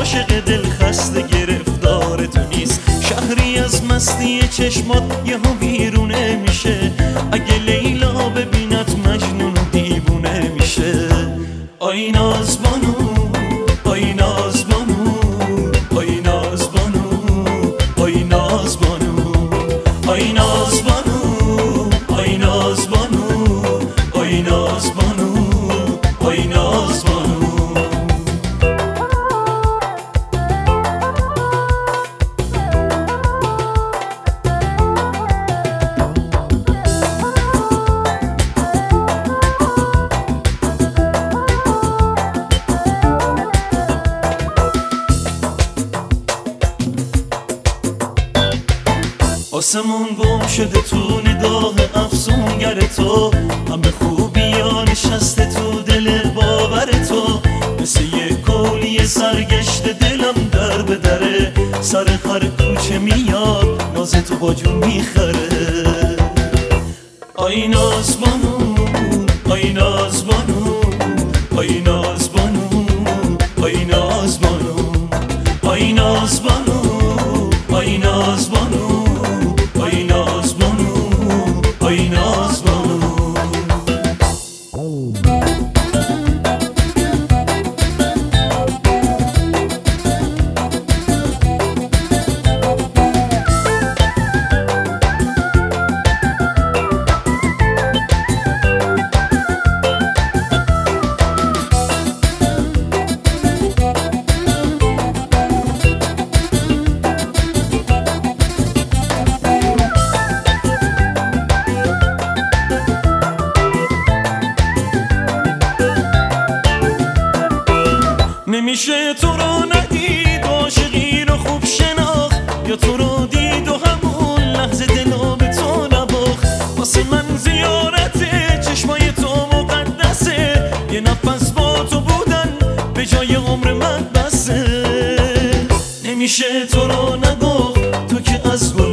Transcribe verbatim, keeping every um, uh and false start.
عاشق دل خسته گرفتار تو نیست. شهری از مستی چشمات یهو بیرونه میشه، اگه لیلا ببیند مجنون و دیوونه میشه. آی نازبانو آی نازبانو آی نازبانو آی نازبانو آی نازبانو آی نازبانو آی نازبانو آی نازبانو. آسمون گم شده تو نگاه افسونگر تو، همه خوبی ها نشسته تو دل باور تو. مثل یه کولی سرگشت دلم در به دره، سر هر کوچه میاد ناز تو با جون میخره. آی نازبانو آی نازبانو آی نازبانو آی نازبانو آی نازبانو آی نازبانو آی نازبانو آی نازبانو. نمیشه تو رو ندید عاشقی رو خوب شناخت، یا تو رو دید و همون لحظه دلو به تو نباخت. واسه من زیارت چشمای تو مقدسه، یه نفس با تو بودن به جای عمر من بسه. نمیشه تو رو نگفت تو که از گل